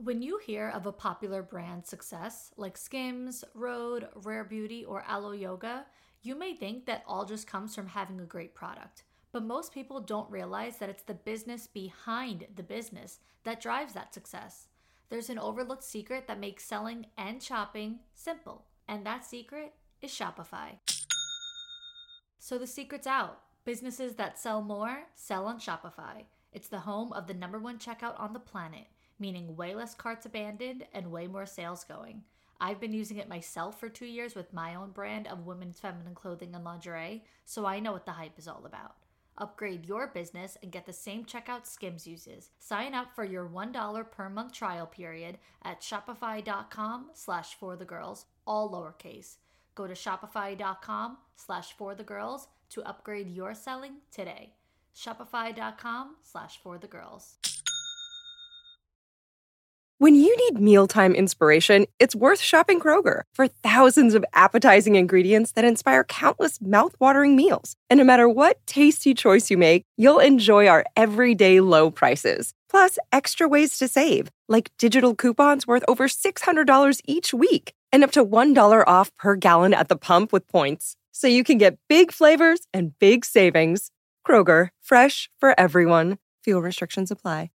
When you hear of a popular brand success like Skims, Rhode, Rare Beauty, or Aloe Yoga, you may think that all just comes from having a great product. But most people don't realize that it's the business behind the business that drives that success. There's an overlooked secret that makes selling and shopping simple, and that secret is Shopify. So the secret's out. Businesses that sell more sell on Shopify. It's the home of the #1 checkout on the planet, meaning way less carts abandoned and way more sales going. I've been using it myself for 2 years with my own brand of women's feminine clothing and lingerie, so I know what the hype is all about. Upgrade your business and get the same checkout Skims uses. Sign up for your $1 per month trial period at shopify.com/forthegirls, all lowercase. Go to shopify.com/forthegirls to upgrade your selling today. Shopify.com/forthegirls. When you need mealtime inspiration, it's worth shopping Kroger for thousands of appetizing ingredients that inspire countless mouthwatering meals. And no matter what tasty choice you make, you'll enjoy our everyday low prices. Plus, extra ways to save, like digital coupons worth over $600 each week and up to $1 off per gallon at the pump with points. So you can get big flavors and big savings. Kroger, fresh for everyone. Fuel restrictions apply.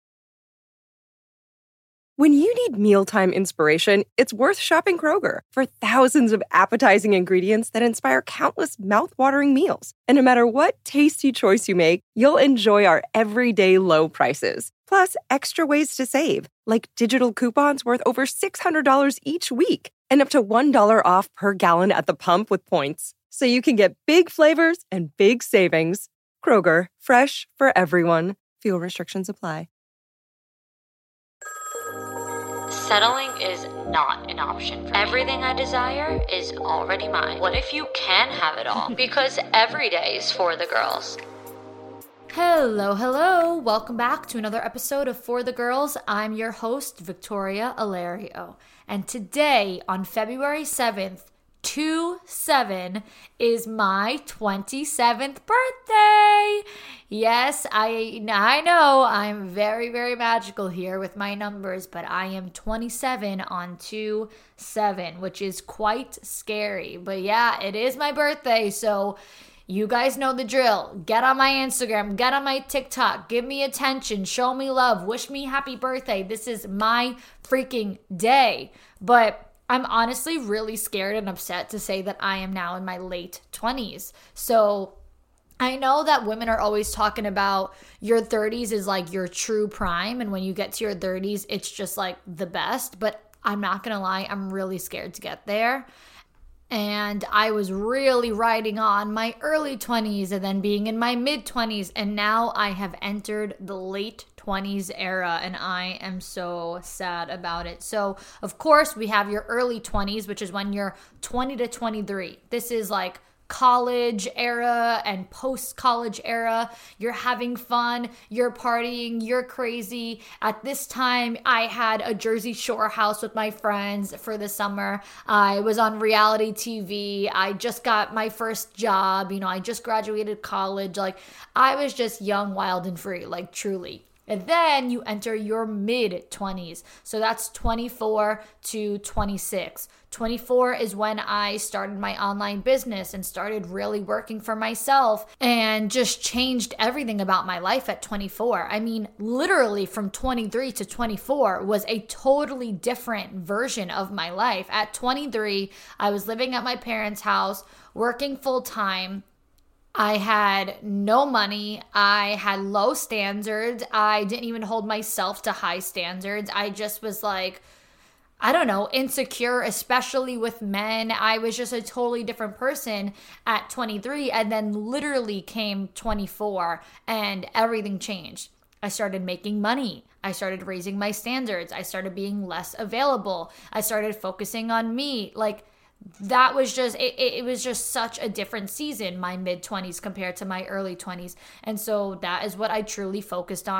When you need mealtime inspiration, it's worth shopping Kroger for thousands of appetizing ingredients that inspire countless mouthwatering meals. And no matter what tasty choice you make, you'll enjoy our everyday low prices. Plus, extra ways to save, like digital coupons worth over $600 each week and up to $1 off per gallon at the pump with points. So you can get big flavors and big savings. Kroger, fresh for everyone. Fuel restrictions apply. Settling is not an option for me. Everything I desire is already mine. What if you can have it all? Because every day is for the girls. Hello. Welcome back to another episode of For the Girls. I'm your host, Victoria Alario. And today, on February 7th, 2/7 is my 27th birthday. Yes, I know I'm very, very magical here with my numbers, but I am 27 on 2/7, which is quite scary. But yeah, it is my birthday, so you guys know the drill. Get on my Instagram, get on my TikTok, give me attention, show me love, wish me happy birthday. This is my freaking day. But I'm honestly really scared and upset to say that I am now in my late 20s. So I know that women are always talking about your 30s is like your true prime. And when you get to your 30s, it's just like the best. But I'm not going to lie, I'm really scared to get there. And I was really riding on my early 20s and then being in my mid 20s. And now I have entered the late 20s era and I am so sad about it. So, of course, we have your early 20s, which is when you're 20 to 23. This is like college era and post-college era. You're having fun, you're partying, you're crazy. At this time, I had a Jersey Shore house with my friends for the summer. I was on reality TV. I just got my first job. I just graduated college. Like, I was just young, wild, and free, like truly. And then you enter your mid-20s. So that's 24 to 26. 24 is when I started my online business and started really working for myself and just changed everything about my life at 24. I mean, literally from 23 to 24 was a totally different version of my life. At 23, I was living at my parents' house, working full-time. I had no money. I had low standards. I didn't even hold myself to high standards. I just was like, I don't know, insecure, especially with men. I was just a totally different person at 23, and then literally came 24 and everything changed. I started making money. I started raising my standards. I started being less available. I started focusing on me. Like, that was just, it was just such a different season, my mid-20s compared to my early 20s. And so that is what I truly focused on.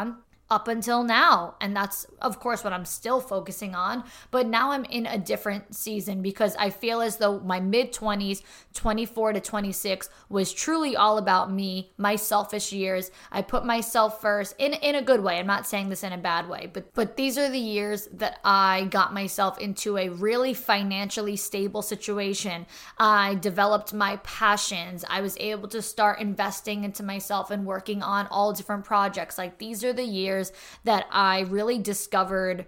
up until now. And that's, of course, what I'm still focusing on. But now I'm in a different season because I feel as though my mid-20s, 24 to 26, was truly all about me, my selfish years. I put myself first in a good way. I'm not saying this in a bad way, but these are the years that I got myself into a really financially stable situation. I developed my passions. I was able to start investing into myself and working on all different projects. Like, these are the years that I really discovered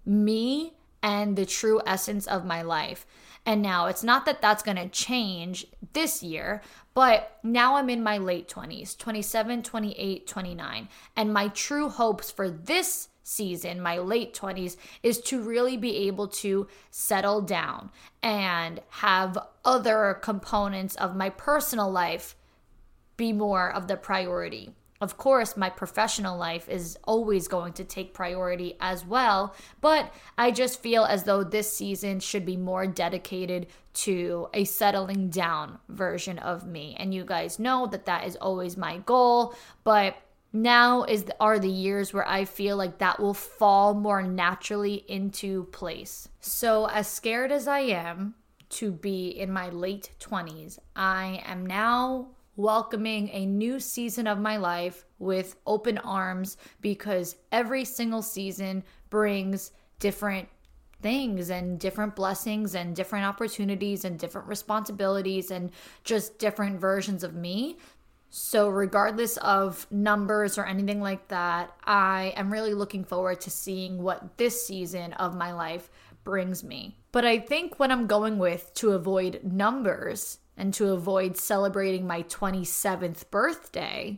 me and the true essence of my life. And now it's not that that's going to change this year, but now I'm in my late 20s, 27, 28, 29. And my true hopes for this season, my late 20s, is to really be able to settle down and have other components of my personal life be more of the priority. Of course, my professional life is always going to take priority as well, but I just feel as though this season should be more dedicated to a settling down version of me. And you guys know that that is always my goal, but now are the years where I feel like that will fall more naturally into place. So as scared as I am to be in my late 20s, I am now welcoming a new season of my life with open arms, because every single season brings different things and different blessings and different opportunities and different responsibilities and just different versions of me. So regardless of numbers or anything like that, I am really looking forward to seeing what this season of my life brings me. But I think what I'm going with, to avoid numbers and to avoid celebrating my 27th birthday,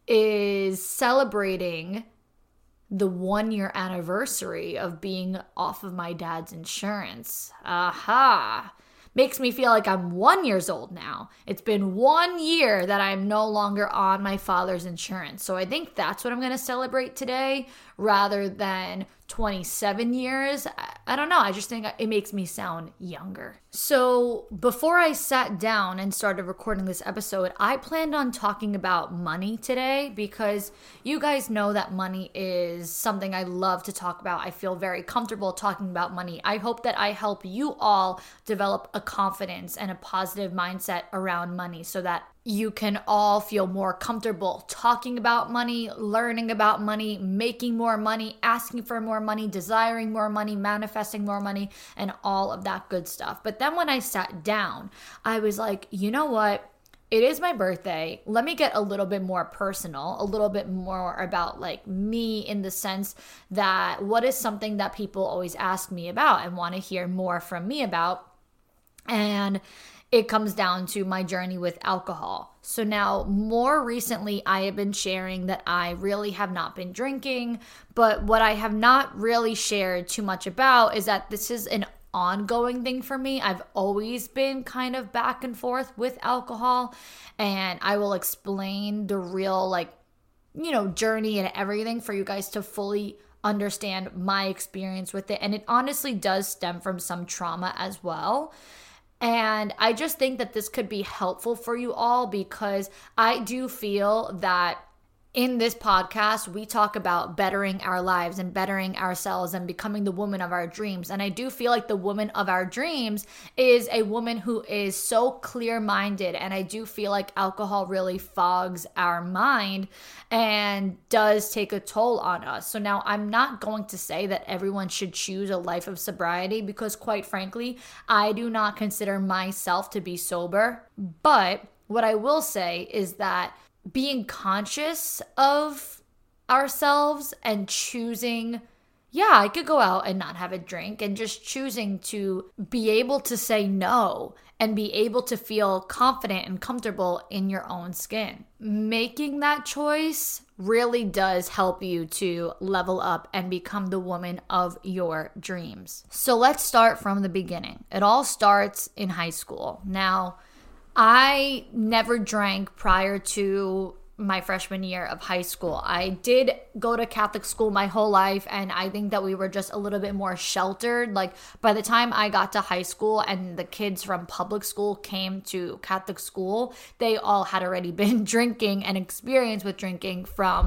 is celebrating the 1 year anniversary of being off of my dad's insurance. Aha! Makes me feel like I'm 1 year old now. It's been 1 year that I'm no longer on my father's insurance. So I think that's what I'm going to celebrate today rather than 27 years. I don't know. I just think it makes me sound younger. So before I sat down and started recording this episode, I planned on talking about money today because you guys know that money is something I love to talk about. I feel very comfortable talking about money. I hope that I help you all develop a confidence and a positive mindset around money so that you can all feel more comfortable talking about money, learning about money, making more money, asking for more money, desiring more money, manifesting more money, and all of that good stuff. But then when I sat down, I was like, you know what? It is my birthday. Let me get a little bit more personal, a little bit more about like me, in the sense that what is something that people always ask me about and want to hear more from me about. And it comes down to my journey with alcohol. So now, more recently, I have been sharing that I really have not been drinking, but what I have not really shared too much about is that this is an ongoing thing for me. I've always been kind of back and forth with alcohol, and I will explain the real, journey and everything for you guys to fully understand my experience with it. And it honestly does stem from some trauma as well. And I just think that this could be helpful for you all, because I do feel that in this podcast, we talk about bettering our lives and bettering ourselves and becoming the woman of our dreams. And I do feel like the woman of our dreams is a woman who is so clear-minded. And I do feel like alcohol really fogs our mind and does take a toll on us. So now, I'm not going to say that everyone should choose a life of sobriety, because quite frankly, I do not consider myself to be sober. But what I will say is that being conscious of ourselves and choosing, I could go out and not have a drink, and just choosing to be able to say no and be able to feel confident and comfortable in your own skin. Making that choice really does help you to level up and become the woman of your dreams. So let's start from the beginning. It all starts in high school. Now, I never drank prior to my freshman year of high school. I did go to Catholic school my whole life, and I think that we were just a little bit more sheltered. Like, by the time I got to high school and the kids from public school came to Catholic school, they all had already been drinking and experienced with drinking from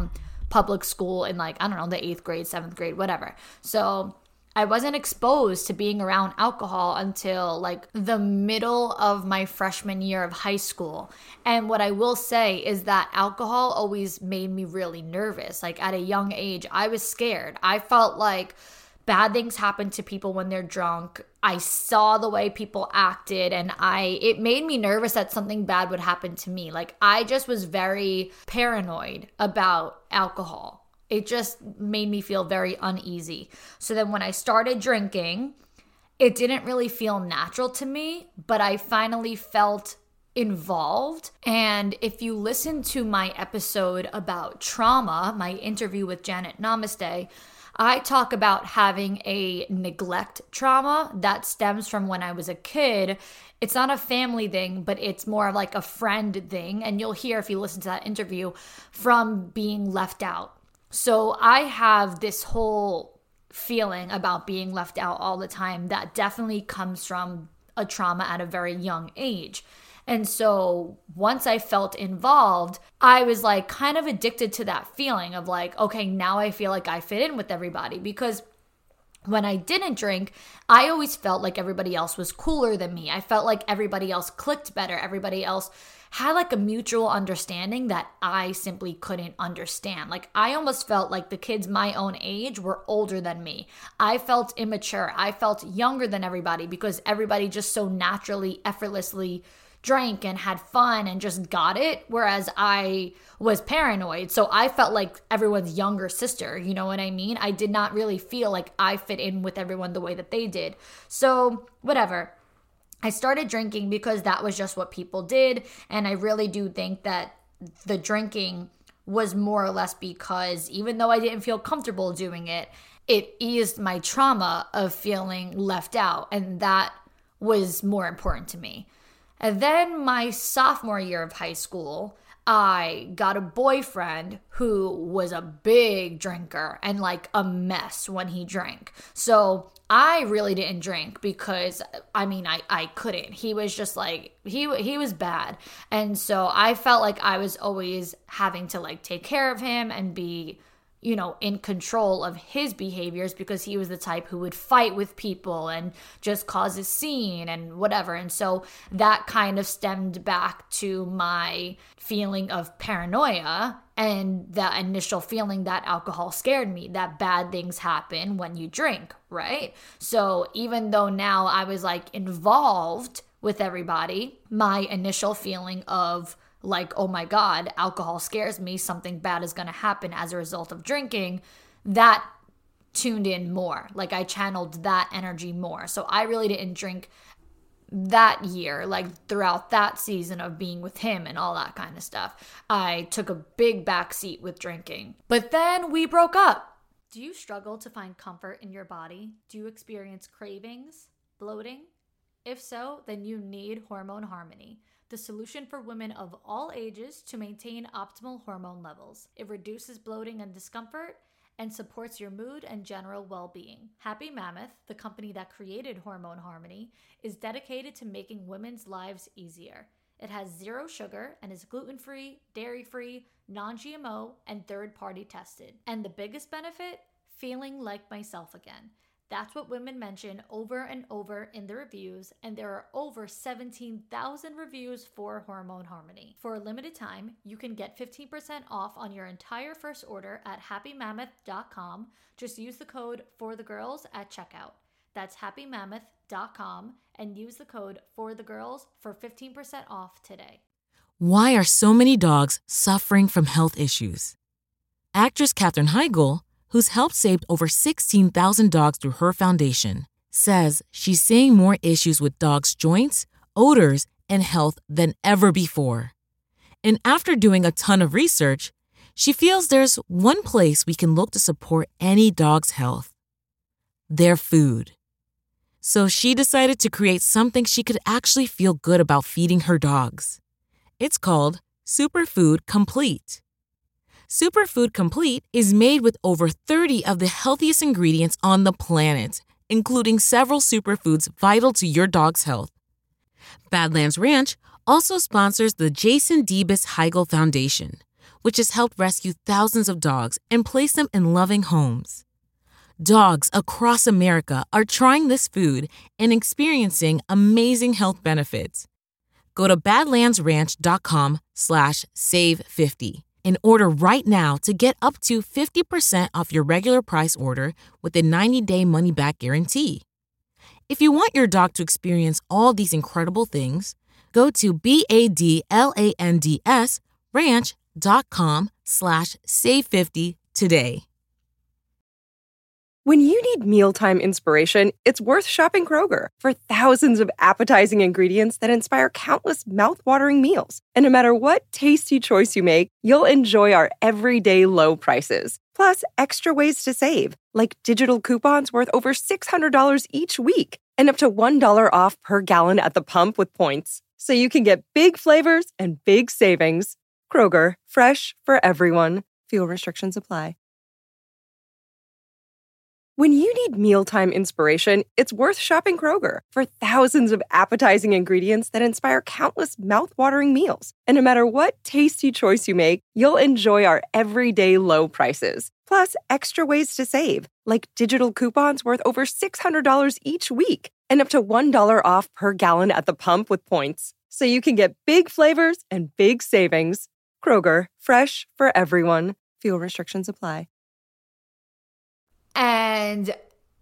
public school in like, I don't know, the 8th grade, 7th grade, whatever. So I wasn't exposed to being around alcohol until like the middle of my freshman year of high school. And what I will say is that alcohol always made me really nervous. Like at a young age, I was scared. I felt like bad things happen to people when they're drunk. I saw the way people acted and it made me nervous that something bad would happen to me. Like I just was very paranoid about alcohol. It just made me feel very uneasy. So then when I started drinking, it didn't really feel natural to me, but I finally felt involved. And if you listen to my episode about trauma, my interview with Janet Namaste, I talk about having a neglect trauma that stems from when I was a kid. It's not a family thing, but it's more of like a friend thing. And you'll hear if you listen to that interview from being left out. So I have this whole feeling about being left out all the time that definitely comes from a trauma at a very young age. And so once I felt involved, I was like kind of addicted to that feeling of like, okay, now I feel like I fit in with everybody. Because when I didn't drink, I always felt like everybody else was cooler than me. I felt like everybody else clicked better. Everybody else had like a mutual understanding that I simply couldn't understand. Like I almost felt like the kids my own age were older than me. I felt immature. I felt younger than everybody because everybody just so naturally, effortlessly drank and had fun and just got it, whereas I was paranoid. So I felt like everyone's younger sister, you know what I mean? I did not really feel like I fit in with everyone the way that they did. So whatever. I started drinking because that was just what people did, and I really do think that the drinking was more or less because even though I didn't feel comfortable doing it, it eased my trauma of feeling left out, and that was more important to me. And then my sophomore year of high school, I got a boyfriend who was a big drinker and like a mess when he drank. So I really didn't drink because, I couldn't. He was just like, he was bad. And so I felt like I was always having to like take care of him and be, in control of his behaviors because he was the type who would fight with people and just cause a scene and whatever. And so that kind of stemmed back to my feeling of paranoia and that initial feeling that alcohol scared me, that bad things happen when you drink, right? So even though now I was like involved with everybody, my initial feeling of like, oh my God, alcohol scares me, something bad is going to happen as a result of drinking, that tuned in more. Like I channeled that energy more. So I really didn't drink that year, like throughout that season of being with him and all that kind of stuff. I took a big backseat with drinking. But then we broke up. Do you struggle to find comfort in your body? Do you experience cravings, bloating? If so, then you need Hormone Harmony, the solution for women of all ages to maintain optimal hormone levels. It reduces bloating and discomfort and supports your mood and general well-being. Happy Mammoth, the company that created Hormone Harmony, is dedicated to making women's lives easier. It has 0 sugar and is gluten-free, dairy-free, non-GMO, and third-party tested. And the biggest benefit? Feeling like myself again. That's what women mention over and over in the reviews, and there are over 17,000 reviews for Hormone Harmony. For a limited time, you can get 15% off on your entire first order at happymammoth.com. Just use the code FORTHEGIRLS at checkout. That's happymammoth.com and use the code FORTHEGIRLS for 15% off today. Why are so many dogs suffering from health issues? Actress Katherine Heigl, who's helped save over 16,000 dogs through her foundation, says she's seeing more issues with dogs' joints, odors, and health than ever before. And after doing a ton of research, she feels there's one place we can look to support any dog's health: their food. So she decided to create something she could actually feel good about feeding her dogs. It's called Superfood Complete. Superfood Complete is made with over 30 of the healthiest ingredients on the planet, including several superfoods vital to your dog's health. Badlands Ranch also sponsors the Jason Deebus Heigl Foundation, which has helped rescue thousands of dogs and place them in loving homes. Dogs across America are trying this food and experiencing amazing health benefits. Go to badlandsranch.com/save50 and order right now to get up to 50% off your regular price order with a 90-day money-back guarantee. If you want your dog to experience all these incredible things, go to badlandsranch.com/save50 today. When you need mealtime inspiration, it's worth shopping Kroger for thousands of appetizing ingredients that inspire countless mouth-watering meals. And no matter what tasty choice you make, you'll enjoy our everyday low prices. Plus, extra ways to save, like digital coupons worth over $600 each week and up to $1 off per gallon at the pump with points. So you can get big flavors and big savings. Kroger, fresh for everyone. Fuel restrictions apply. When you need mealtime inspiration, it's worth shopping Kroger for thousands of appetizing ingredients that inspire countless mouth-watering meals. And no matter what tasty choice you make, you'll enjoy our everyday low prices. Plus, extra ways to save, like digital coupons worth over $600 each week and up to $1 off per gallon at the pump with points. So you can get big flavors and big savings. Kroger, fresh for everyone. Fuel restrictions apply. And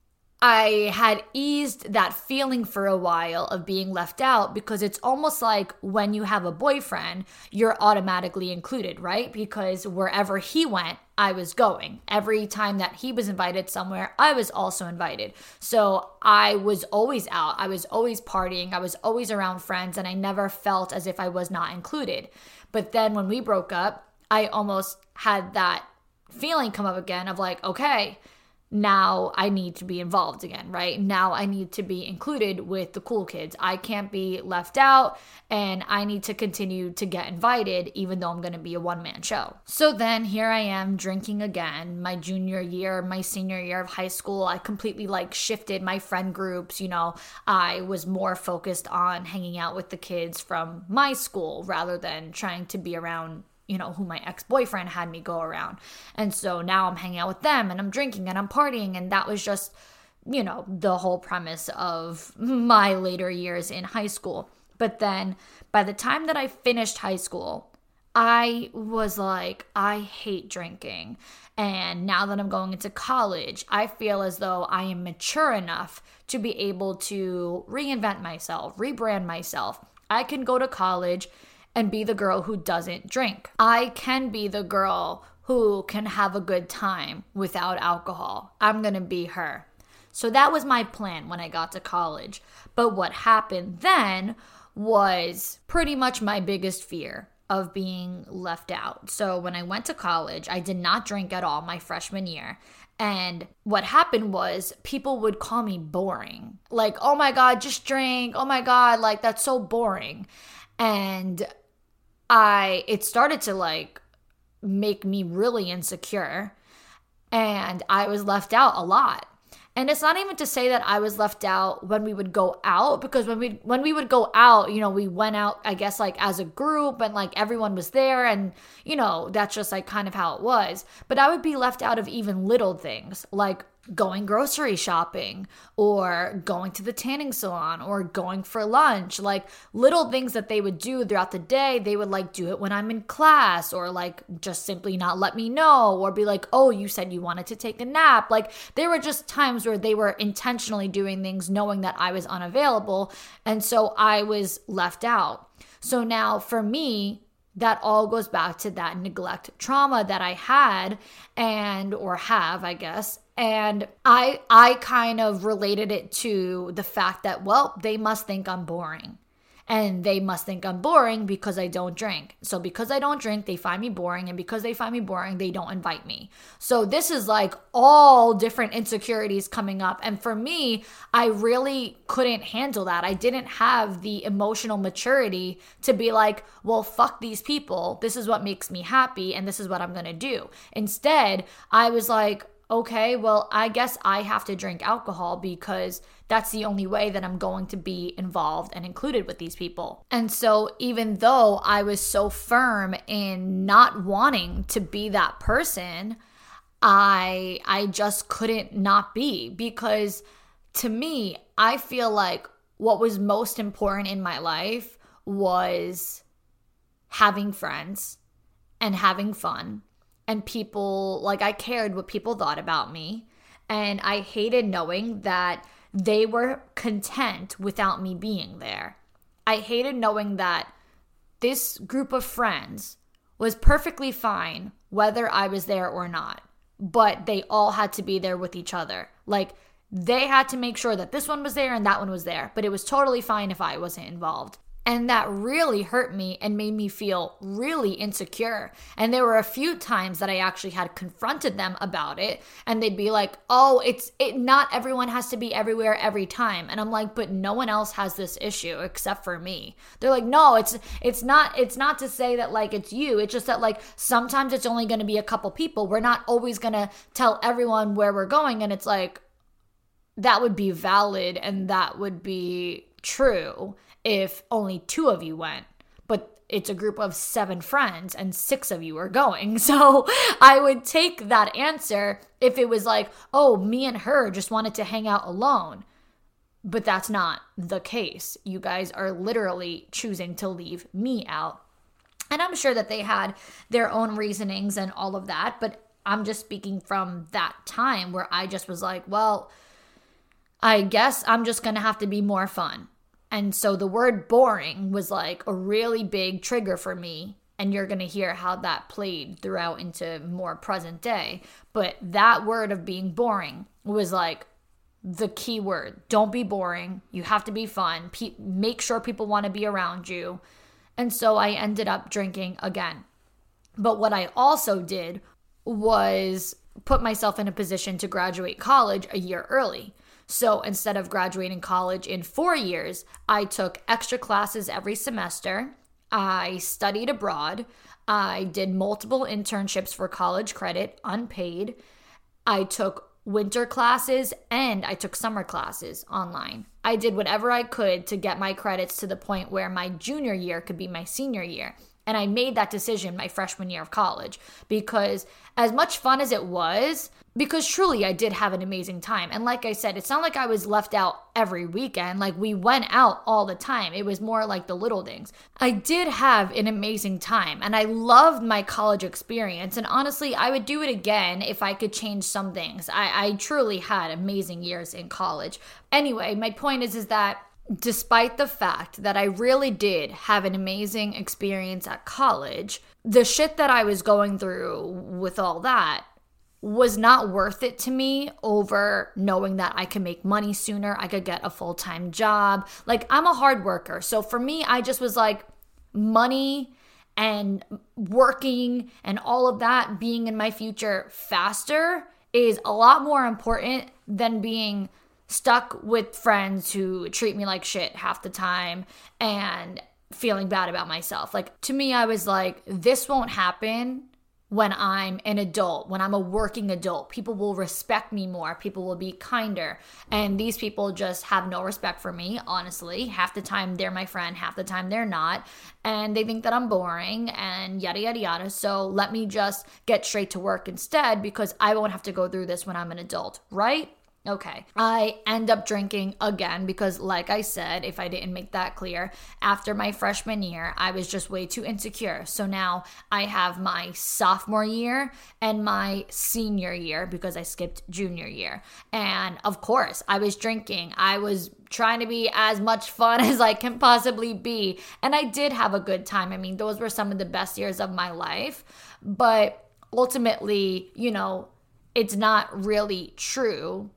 I had eased that feeling for a while of being left out, because it's almost like when you have a boyfriend, you're automatically included, right? Because wherever he went, I was going. Every time that he was invited somewhere, I was also invited. So I was always out. I was always partying. I was always around friends, and I never felt as if I was not included. But then when we broke up, I almost had that feeling come up again of like, okay, now I need to be involved again, right? Now I need to be included with the cool kids. I can't be left out, and I need to continue to get invited even though I'm going to be a one-man show. So then here I am drinking again. My junior year, my senior year of high school, I completely shifted my friend groups. I was more focused on hanging out with the kids from my school rather than trying to be around who my ex-boyfriend had me go around. And so now I'm hanging out with them, and I'm drinking and I'm partying. And that was just, the whole premise of my later years in high school. But then by the time that I finished high school, I was like, I hate drinking. And now that I'm going into college, I feel as though I am mature enough to be able to reinvent myself, rebrand myself. I can go to college and be the girl who doesn't drink. I can be the girl who can have a good time without alcohol. I'm gonna be her. So that was my plan when I got to college. But what happened then was pretty much my biggest fear of being left out. So when I went to college, I did not drink at all my freshman year. And what happened was people would call me boring. Like, oh my God, just drink. Oh my God, that's so boring. And it started to make me really insecure, and I was left out a lot. And it's not even to say that I was left out when we would go out, because when we would go out, we went out, I guess, as a group, and everyone was there, and that's just kind of how it was. But I would be left out of even little things, like going grocery shopping, or going to the tanning salon, or going for lunch, little things that they would do throughout the day. They would do it when I'm in class, or just simply not let me know, or be like, oh, you said you wanted to take a nap. There were just times where they were intentionally doing things knowing that I was unavailable, and so I was left out. So now for me, that all goes back to that neglect trauma that I had or have, I guess. And I kind of related it to the fact that, well, they must think I'm boring. And they must think I'm boring because I don't drink. So because I don't drink, they find me boring. And because they find me boring, they don't invite me. So this is all different insecurities coming up. And for me, I really couldn't handle that. I didn't have the emotional maturity to be like, well, fuck these people. This is what makes me happy, and this is what I'm going to do. Instead, I was like, okay, well, I guess I have to drink alcohol because that's the only way that I'm going to be involved and included with these people. And so even though I was so firm in not wanting to be that person, I just couldn't not be, because to me, I feel like what was most important in my life was having friends and having fun. And people, like, I cared what people thought about me. And I hated knowing that they were content without me being there. I hated knowing that this group of friends was perfectly fine whether I was there or not. But they all had to be there with each other. Like, they had to make sure that this one was there and that one was there. But it was totally fine if I wasn't involved. And that really hurt me and made me feel really insecure. And there were a few times that I actually had confronted them about it. And they'd be like, oh, not everyone has to be everywhere every time. And I'm like, but no one else has this issue except for me. They're like, no, it's not to say that like it's you. It's just that like sometimes it's only going to be a couple people. We're not always going to tell everyone where we're going. And it's like, that would be valid and that would be true if only 2 of you went, but it's a group of 7 friends and 6 of you are going. So I would take that answer if it was like, oh, me and her just wanted to hang out alone. But that's not the case. You guys are literally choosing to leave me out. And I'm sure that they had their own reasonings and all of that, but I'm just speaking from that time where I just was like, well, I guess I'm just going to have to be more fun. And so the word boring was like a really big trigger for me. And you're going to hear how that played throughout into more present day. But that word of being boring was like the key word. Don't be boring. You have to be fun. Make sure people want to be around you. And so I ended up drinking again. But what I also did was put myself in a position to graduate college a year early. So instead of graduating college in 4 years, I took extra classes every semester. I studied abroad. I did multiple internships for college credit, unpaid. I took winter classes and I took summer classes online. I did whatever I could to get my credits to the point where my junior year could be my senior year. And I made that decision my freshman year of college because as much fun as it was, because truly I did have an amazing time. And like I said, it's not like I was left out every weekend. Like we went out all the time. It was more like the little things. I did have an amazing time and I loved my college experience. And honestly, I would do it again if I could change some things. I truly had amazing years in college. Anyway, my point is that despite the fact that I really did have an amazing experience at college, the shit that I was going through with all that was not worth it to me over knowing that I could make money sooner. I could get a full-time job. Like, I'm a hard worker. So for me, I just was like, money and working and all of that being in my future faster is a lot more important than being stuck with friends who treat me like shit half the time and feeling bad about myself. Like, to me, I was like, this won't happen when I'm an adult, when I'm a working adult. People will respect me more. People will be kinder. And these people just have no respect for me, honestly. Half the time they're my friend, half the time they're not. And they think that I'm boring and yada, yada, yada. So let me just get straight to work instead because I won't have to go through this when I'm an adult, right? Okay, I end up drinking again because, like I said, if I didn't make that clear, after my freshman year, I was just way too insecure. So now I have my sophomore year and my senior year because I skipped junior year. And of course, I was drinking. I was trying to be as much fun as I can possibly be. And I did have a good time. I mean, those were some of the best years of my life. But ultimately, you know, it's not really true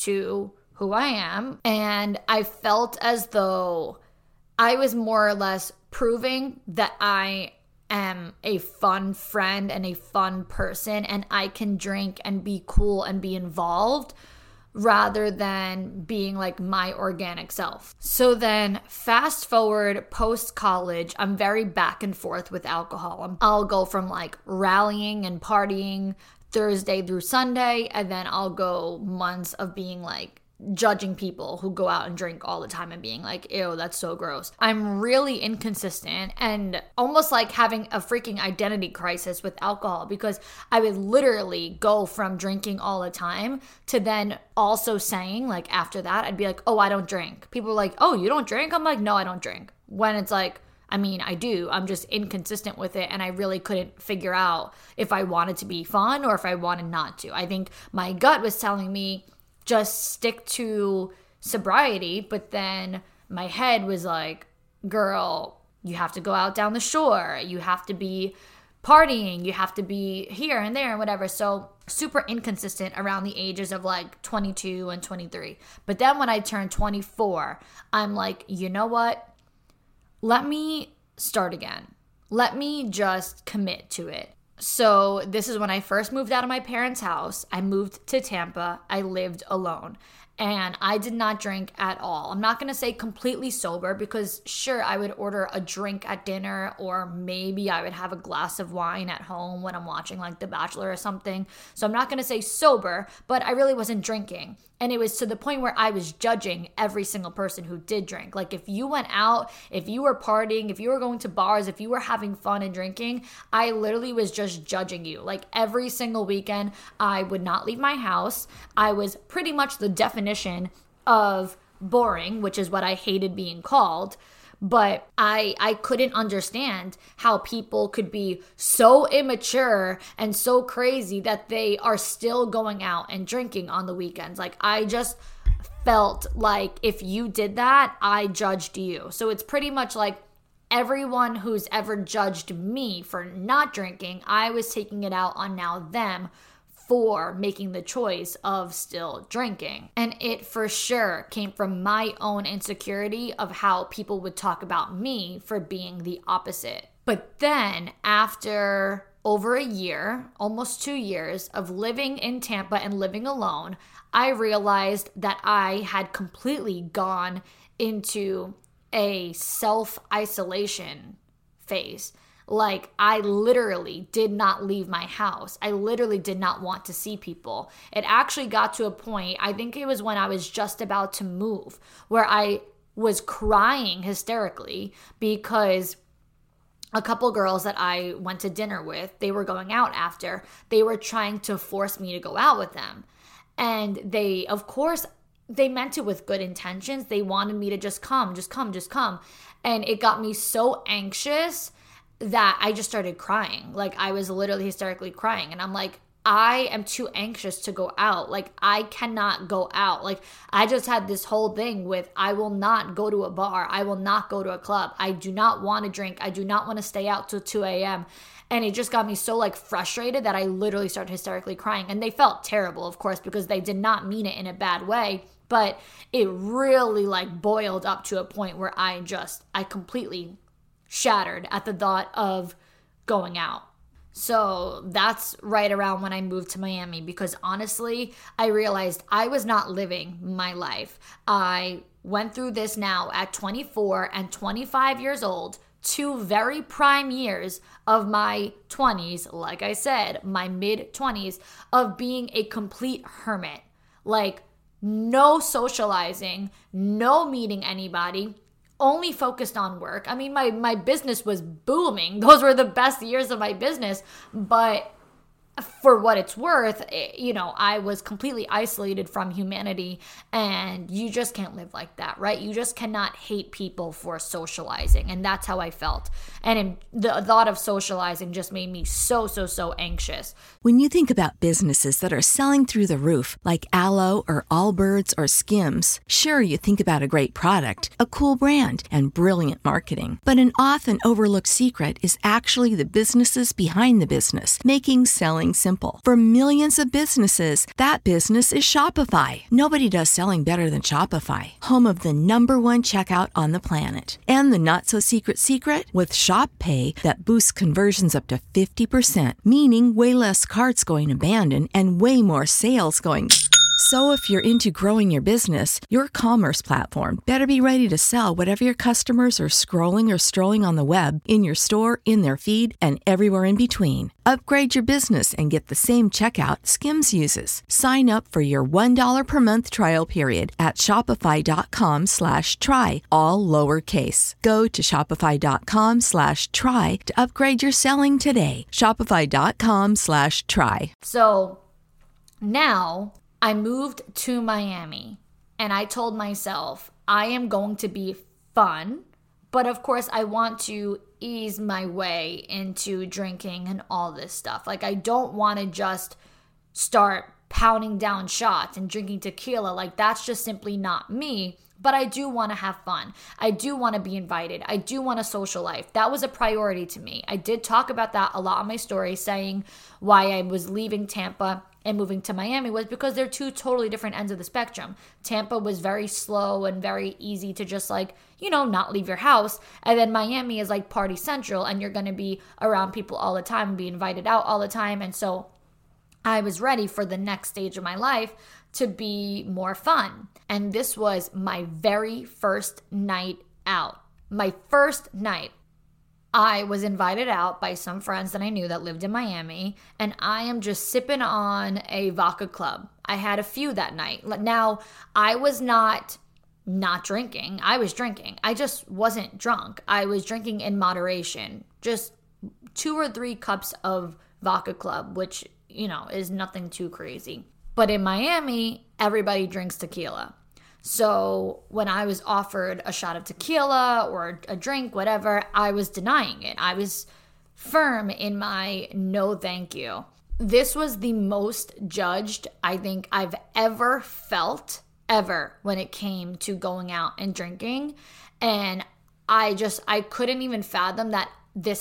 to who I am. And I felt as though I was more or less proving that I am a fun friend and a fun person and I can drink and be cool and be involved rather than being like my organic self. So then fast forward post-college, I'm very back and forth with alcohol. I'll go from like rallying and partying Thursday through Sunday, and then I'll go months of being like judging people who go out and drink all the time and being like, ew, that's so gross. I'm really inconsistent and almost like having a freaking identity crisis with alcohol, because I would literally go from drinking all the time to then also saying, like, after that, I'd be like, oh, I don't drink. People are like, oh, you don't drink? I'm like, no, I don't drink. When it's like, I mean, I do. I'm just inconsistent with it, and I really couldn't figure out if I wanted to be fun or if I wanted not to. I think my gut was telling me just stick to sobriety, but then my head was like, girl, you have to go out down the shore. You have to be partying. You have to be here and there and whatever. So super inconsistent around the ages of like 22 and 23. But then when I turned 24, I'm like, you know what? Let me start again. Let me just commit to it. So this is when I first moved out of my parents' house. I moved to Tampa. I lived alone. And I did not drink at all. I'm not going to say completely sober, because sure, I would order a drink at dinner, or maybe I would have a glass of wine at home when I'm watching like The Bachelor or something. So I'm not going to say sober, but I really wasn't drinking. And it was to the point where I was judging every single person who did drink. Like if you went out, if you were partying, if you were going to bars, if you were having fun and drinking, I literally was just judging you. Like every single weekend, I would not leave my house. I was pretty much the definition of boring, which is what I hated being called. But I couldn't understand how people could be so immature and so crazy that they are still going out and drinking on the weekends. Like I just felt like if you did that, I judged you. So it's pretty much like everyone who's ever judged me for not drinking, I was taking it out on now them for making the choice of still drinking. And it for sure came from my own insecurity of how people would talk about me for being the opposite. But then after over a year, almost 2 years of living in Tampa and living alone, I realized that I had completely gone into a self-isolation phase. Like I literally did not leave my house. I literally did not want to see people. It actually got to a point, I think it was when I was just about to move, where I was crying hysterically because a couple girls that I went to dinner with, they were going out after, they were trying to force me to go out with them. And they, of course, they meant it with good intentions. They wanted me to just come. And it got me so anxious that I just started crying. Like I was literally hysterically crying. And I'm like, I am too anxious to go out. Like I cannot go out. Like I just had this whole thing with, I will not go to a bar. I will not go to a club. I do not want to drink. I do not want to stay out till 2 a.m. And it just got me so like frustrated that I literally started hysterically crying. And they felt terrible, of course, because they did not mean it in a bad way. But it really like boiled up to a point where I completely shattered at the thought of going out. So that's right around when I moved to Miami, because honestly, I realized I was not living my life. I went through this now at 24 and 25 years old, 2 very prime years of my 20s, like I said, my mid-20s, of being a complete hermit. Like no socializing, no meeting anybody, only focused on work. I mean, my business was booming. Those were the best years of my business. But for what it's worth, I was completely isolated from humanity, and you just can't live like that, right? You just cannot hate people for socializing, and that's how I felt. And the thought of socializing just made me so anxious. When you think about businesses that are selling through the roof, like Aloe or Allbirds or Skims, sure, you think about a great product, a cool brand, and brilliant marketing. But an often overlooked secret is actually the businesses behind the business, making selling simple. For millions of businesses, that business is Shopify. Nobody does selling better than Shopify, home of the #1 checkout on the planet. And the not-so-secret secret? With Shop Pay that boosts conversions up to 50%, meaning way less carts going abandoned and way more sales going So if you're into growing your business, your commerce platform better be ready to sell whatever your customers are scrolling or strolling on the web, in your store, in their feed, and everywhere in between. Upgrade your business and get the same checkout Skims uses. Sign up for your $1 per month trial period at shopify.com/try, all lowercase. Go to shopify.com/try to upgrade your selling today. Shopify.com/try. So now I moved to Miami and I told myself I am going to be fun, but of course I want to ease my way into drinking and all this stuff. Like, I don't want to just start pounding down shots and drinking tequila. Like, that's just simply not me. But I do want to have fun. I do want to be invited. I do want a social life. That was a priority to me. I did talk about that a lot on my story, saying why I was leaving Tampa and moving to Miami was because they're two totally different ends of the spectrum. Tampa was very slow and very easy to just not leave your house. And then Miami is like party central, and you're going to be around people all the time and be invited out all the time. And so I was ready for the next stage of my life to be more fun. And this was my very first night out. My first night. I was invited out by some friends that I knew that lived in Miami, and I am just sipping on a vodka club. I had a few that night. Now, I was not drinking. I was drinking. I just wasn't drunk. I was drinking in moderation. Just 2 or 3 cups of vodka club, which, is nothing too crazy. But in Miami, everybody drinks tequila. So when I was offered a shot of tequila or a drink, whatever, I was denying it. I was firm in my no thank you. This was the most judged I think I've ever felt, ever, when it came to going out and drinking. And I couldn't even fathom that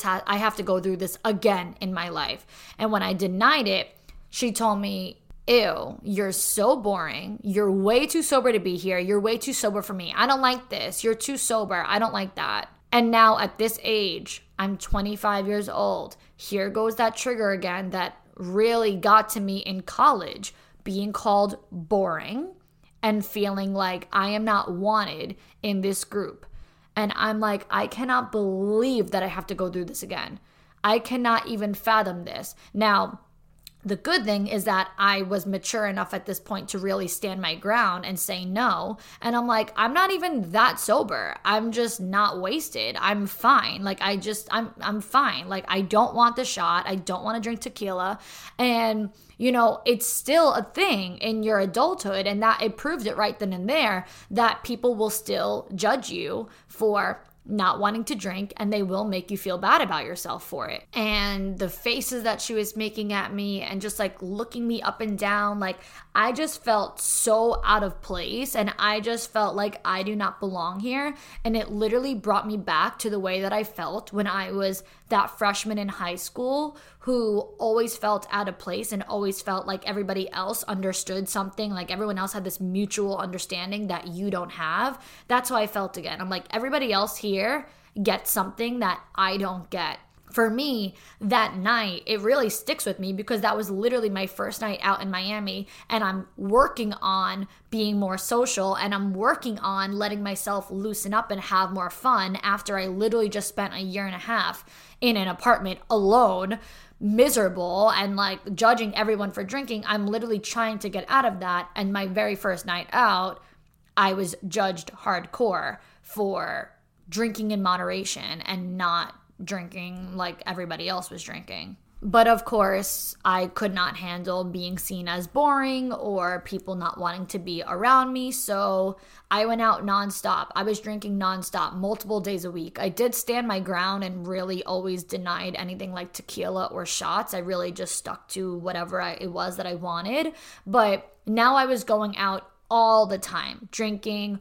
I have to go through this again in my life. And when I denied it, she told me, ew, you're so boring. You're way too sober to be here. You're way too sober for me. I don't like this. You're too sober. I don't like that. And now at this age, I'm 25 years old. Here goes that trigger again that really got to me in college, being called boring and feeling like I am not wanted in this group. And I'm like, I cannot believe that I have to go through this again. I cannot even fathom this. Now, the good thing is that I was mature enough at this point to really stand my ground and say no. And I'm like, I'm not even that sober. I'm just not wasted. I'm fine. Like, I'm fine. Like, I don't want the shot. I don't want to drink tequila. And, it's still a thing in your adulthood. And that it proves it right then and there that people will still judge you for not wanting to drink, and they will make you feel bad about yourself for it. And the faces that she was making at me and just like looking me up and down, like, I just felt so out of place, and I just felt like I do not belong here. And it literally brought me back to the way that I felt when I was that freshman in high school who always felt out of place and always felt like everybody else understood something, like everyone else had this mutual understanding that you don't have. That's how I felt again. I'm like, everybody else here gets something that I don't get. For me, that night, it really sticks with me because that was literally my first night out in Miami, and I'm working on being more social, and I'm working on letting myself loosen up and have more fun after I literally just spent a year and a half in an apartment alone, miserable, and like judging everyone for drinking. I'm literally trying to get out of that. And my very first night out, I was judged hardcore for drinking in moderation and not drinking like everybody else was drinking. But of course, I could not handle being seen as boring or people not wanting to be around me. So I went out nonstop. I was drinking nonstop, multiple days a week. I did stand my ground and really always denied anything like tequila or shots. I really just stuck to whatever it was that I wanted. But now I was going out all the time, drinking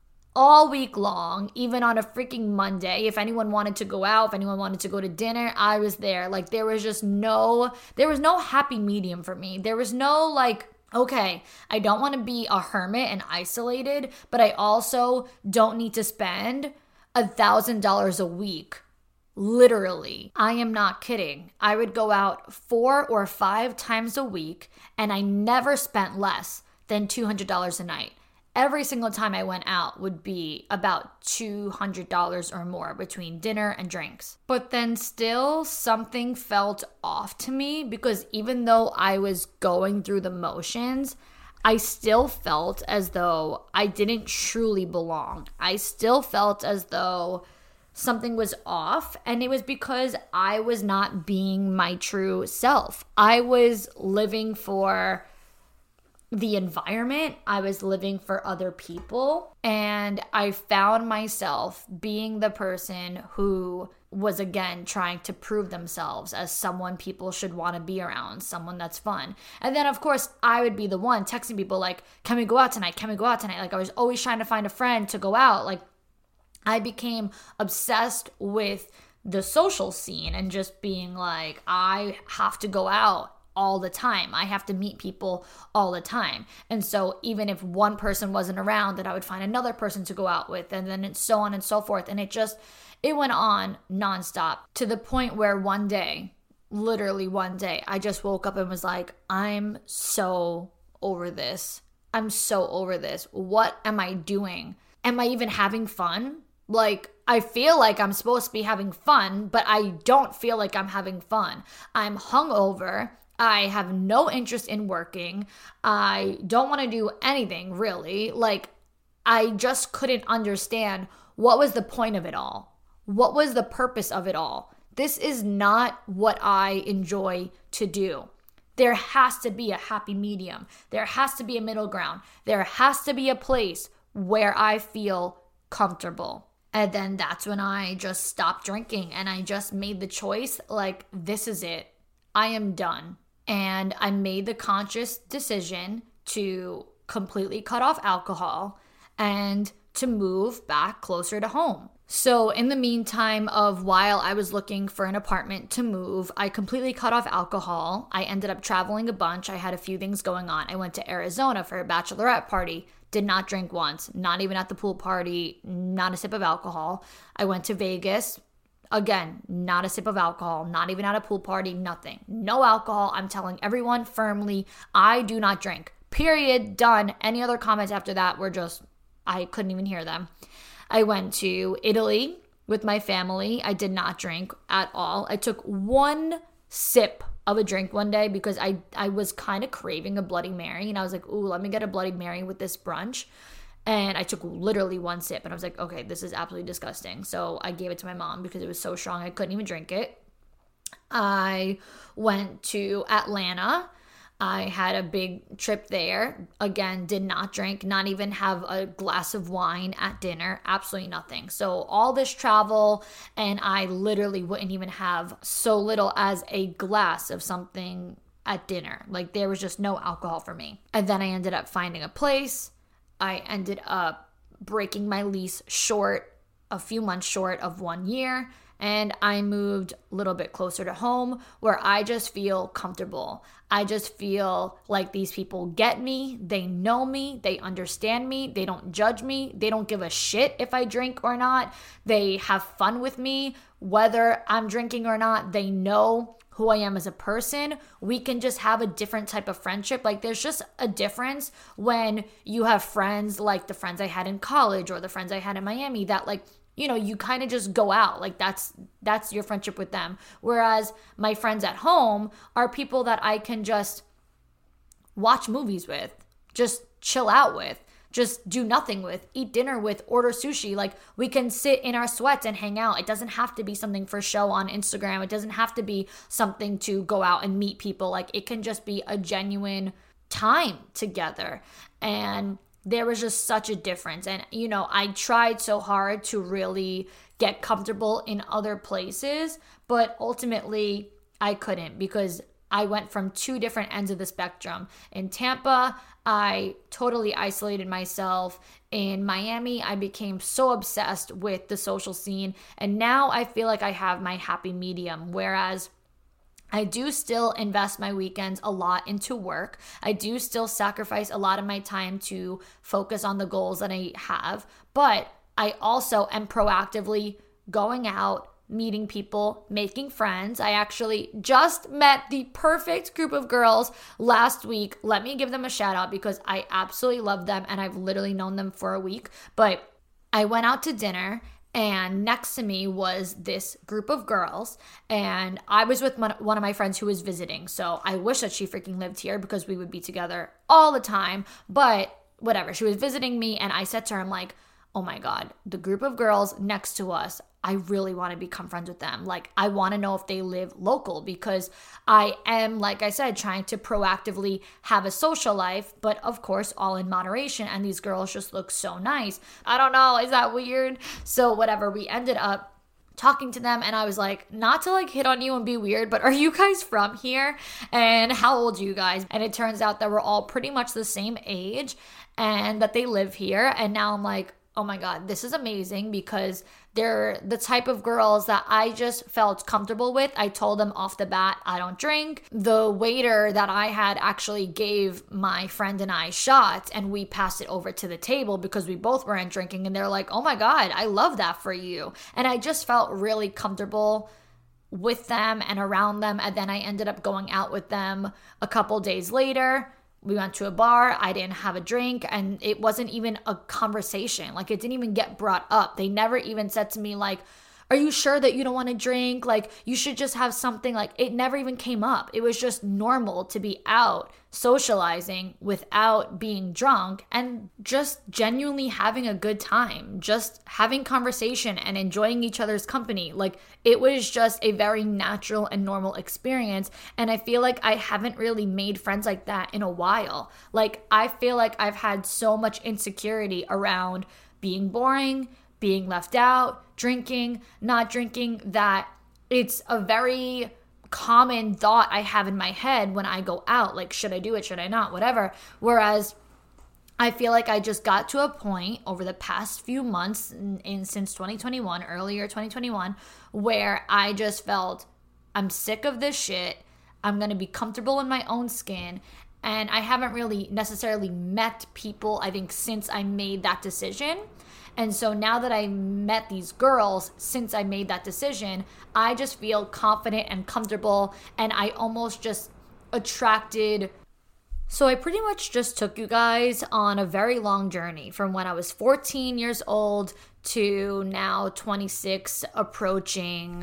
all week long, even on a freaking Monday. If anyone wanted to go out, if anyone wanted to go to dinner, I was there. Like, there was no happy medium for me. There was no like, okay, I don't want to be a hermit and isolated, but I also don't need to spend $1,000 a week. Literally, I am not kidding. I would go out 4 or 5 times a week, and I never spent less than $200 a night. Every single time I went out would be about $200 or more between dinner and drinks. But then still something felt off to me, because even though I was going through the motions, I still felt as though I didn't truly belong. I still felt as though something was off, and it was because I was not being my true self. I was living for the environment, I was living for other people, and I found myself being the person who was again trying to prove themselves as someone people should want to be around, someone that's fun. And then of course I would be the one texting people like, can we go out tonight? Can we go out tonight? Like I was always trying to find a friend to go out. Like I became obsessed with the social scene and just being like, I have to go out all the time. I have to meet people all the time. And so even if one person wasn't around, then I would find another person to go out with, and then it's so on and so forth. And it went on nonstop, to the point where one day, literally one day, I just woke up and was like, I'm so over this. I'm so over this. What am I doing? Am I even having fun? Like, I feel like I'm supposed to be having fun, but I don't feel like I'm having fun. I'm hungover. I have no interest in working. I don't want to do anything really. Like, I just couldn't understand what was the point of it all. What was the purpose of it all? This is not what I enjoy to do. There has to be a happy medium. There has to be a middle ground. There has to be a place where I feel comfortable. And then that's when I just stopped drinking, and I just made the choice, like, this is it. I am done. And I made the conscious decision to completely cut off alcohol and to move back closer to home. So in the meantime of while I was looking for an apartment to move, I completely cut off alcohol. I ended up traveling a bunch. I had a few things going on. I went to Arizona for a bachelorette party. Did not drink once, not even at the pool party, not a sip of alcohol. I went to Vegas. Again, not a sip of alcohol, not even at a pool party, nothing. No alcohol. I'm telling everyone firmly, I do not drink. Period. Done. Any other comments after that were just, I couldn't even hear them. I went to Italy with my family. I did not drink at all. I took one sip of a drink one day because I was kind of craving a Bloody Mary. And I was like, ooh, let me get a Bloody Mary with this brunch. And I took literally one sip, and I was like, okay, this is absolutely disgusting. So I gave it to my mom because it was so strong I couldn't even drink it. I went to Atlanta. I had a big trip there. Again, did not drink, not even have a glass of wine at dinner, absolutely nothing. So all this travel, and I literally wouldn't even have so little as a glass of something at dinner. Like, there was just no alcohol for me. And then I ended up finding a place. I ended up breaking my lease short, a few months short of 1 year, and I moved a little bit closer to home where I just feel comfortable. I just feel like these people get me, they know me, they understand me, they don't judge me, they don't give a shit if I drink or not. They have fun with me, whether I'm drinking or not. They know who I am as a person. We can just have a different type of friendship. Like, there's just a difference when you have friends like the friends I had in college or the friends I had in Miami that, like, you know, you kind of just go out. Like, that's your friendship with them. Whereas my friends at home are people that I can just watch movies with, just chill out with, just do nothing with, eat dinner with, order sushi. Like, we can sit in our sweats and hang out. It doesn't have to be something for show on Instagram. It doesn't have to be something to go out and meet people. Like, it can just be a genuine time together. And there was just such a difference. And, you know, I tried so hard to really get comfortable in other places, but ultimately I couldn't, because I went from two different ends of the spectrum. In Tampa, I totally isolated myself. In Miami, I became so obsessed with the social scene. And now I feel like I have my happy medium, whereas I do still invest my weekends a lot into work. I do still sacrifice a lot of my time to focus on the goals that I have. But I also am proactively going out, meeting people, making friends. I actually just met the perfect group of girls last week. Let me give them a shout out because I absolutely love them and I've literally known them for a week. But I went out to dinner and next to me was this group of girls, and I was with one of my friends who was visiting. So I wish that she freaking lived here because we would be together all the time. But whatever, she was visiting me, and I said to her, I'm like, oh my God, the group of girls next to us, I really want to become friends with them. Like, I want to know if they live local because I am, like I said, trying to proactively have a social life, but of course, all in moderation. And these girls just look so nice. I don't know. Is that weird? So whatever, we ended up talking to them and I was like, not to like hit on you and be weird, but are you guys from here? And how old are you guys? And it turns out that we're all pretty much the same age and that they live here. And now I'm like, oh my God, this is amazing because they're the type of girls that I just felt comfortable with. I told them off the bat, I don't drink. The waiter that I had actually gave my friend and I shots and we passed it over to the table because we both weren't drinking. And they're like, oh my God, I love that for you. And I just felt really comfortable with them and around them. And then I ended up going out with them a couple days later. We went to a bar, I didn't have a drink, and it wasn't even a conversation. Like, it didn't even get brought up. They never even said to me, like, are you sure that you don't want to drink? Like, you should just have something. Like, it never even came up. It was just normal to be out socializing without being drunk and just genuinely having a good time, just having conversation and enjoying each other's company. Like, it was just a very natural and normal experience. And I feel like I haven't really made friends like that in a while. Like, I feel like I've had so much insecurity around being boring, being left out, drinking, not drinking, that it's a very common thought I have in my head when I go out. Like, should I do it? Should I not? Whatever. Whereas I feel like I just got to a point over the past few months since 2021, earlier 2021, where I just felt I'm sick of this shit. I'm going to be comfortable in my own skin. And I haven't really necessarily met people, I think, since I made that decision. And so now that I met these girls, since I made that decision, I just feel confident and comfortable, and I almost just attracted. So I pretty much just took you guys on a very long journey from when I was 14 years old to now 26, approaching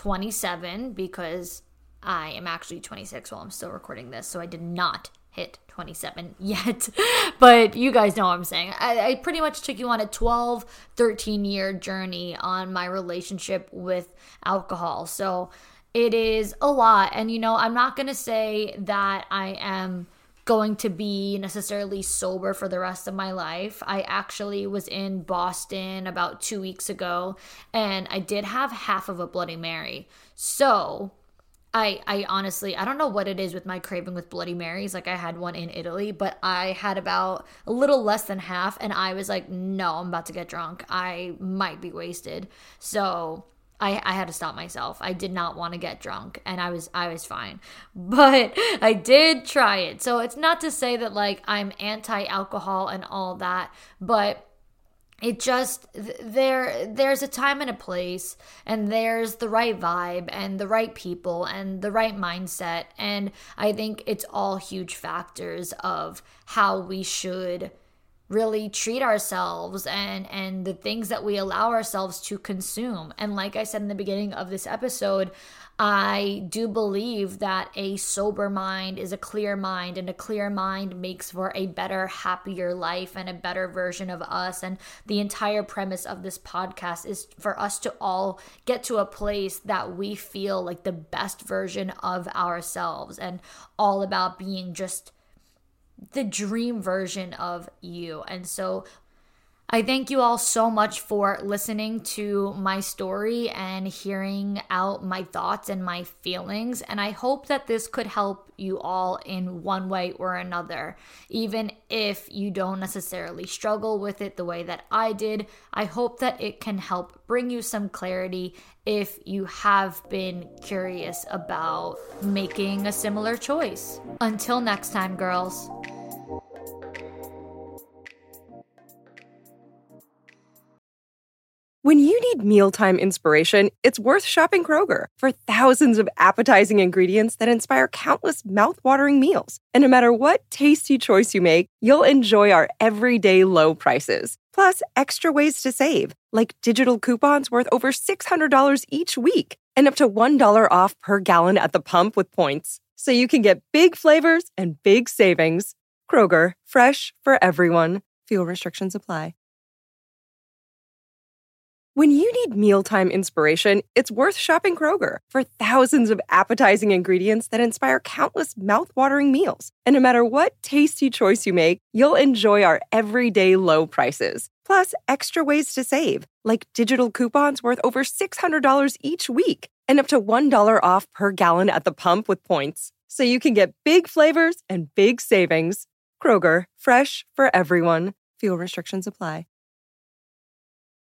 27, because I am actually 26 while I'm still recording this, so I did not hit 27 yet, but you guys know what I'm saying. I pretty much took you on a 12, 13 year journey on my relationship with alcohol. So it is a lot. And, you know, I'm not going to say that I am going to be necessarily sober for the rest of my life. I actually was in Boston about 2 weeks ago, and I did have half of a Bloody Mary. So I honestly, I don't know what it is with my craving with Bloody Marys. Like, I had one in Italy, but I had about a little less than half, and I was like, no, I'm about to get drunk. I might be wasted. So I had to stop myself. I did not want to get drunk, and I was fine. But I did try it. So it's not to say that, like, I'm anti-alcohol and all that, but it just, there's a time and a place, and there's the right vibe and the right people and the right mindset. And I think it's all huge factors of how we should really treat ourselves and the things that we allow ourselves to consume. And like I said in the beginning of this episode, I do believe that a sober mind is a clear mind, and a clear mind makes for a better, happier life and a better version of us. And the entire premise of this podcast is for us to all get to a place that we feel like the best version of ourselves, and all about being just the dream version of you. And so I thank you all so much for listening to my story and hearing out my thoughts and my feelings. And I hope that this could help you all in one way or another. Even if you don't necessarily struggle with it the way that I did, I hope that it can help bring you some clarity if you have been curious about making a similar choice. Until next time, girls. When you need mealtime inspiration, it's worth shopping Kroger for thousands of appetizing ingredients that inspire countless mouth-watering meals. And no matter what tasty choice you make, you'll enjoy our everyday low prices. Plus, extra ways to save, like digital coupons worth over $600 each week and up to $1 off per gallon at the pump with points. So you can get big flavors and big savings. Kroger, fresh for everyone. Fuel restrictions apply. When you need mealtime inspiration, it's worth shopping Kroger for thousands of appetizing ingredients that inspire countless mouth-watering meals. And no matter what tasty choice you make, you'll enjoy our everyday low prices. Plus, extra ways to save, like digital coupons worth over $600 each week and up to $1 off per gallon at the pump with points. So you can get big flavors and big savings. Kroger, fresh for everyone. Fuel restrictions apply.